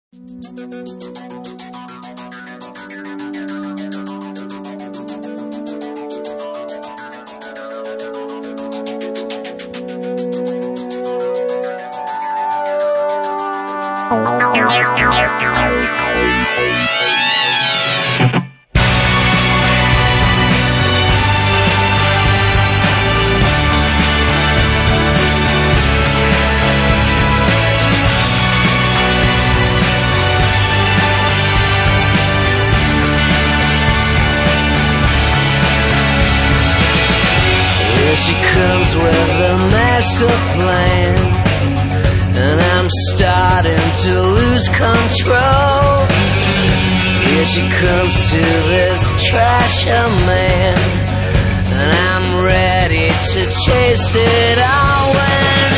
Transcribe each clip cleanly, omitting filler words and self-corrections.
She comes with a master plan, and I'm starting to lose control. Here she comes to this trasher man, and I'm ready to chase it all when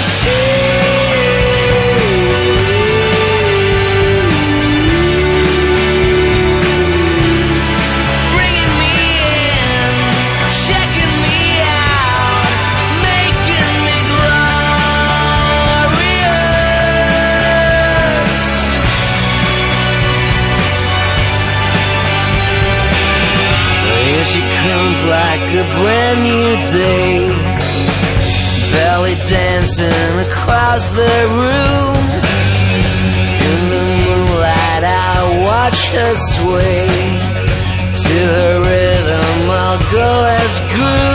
bringing me in, checking me out, making me glorious. Here she comes like a brand new day, belly dancing across the room. In the moonlight I watch her sway, to her rhythm I'll go as groove.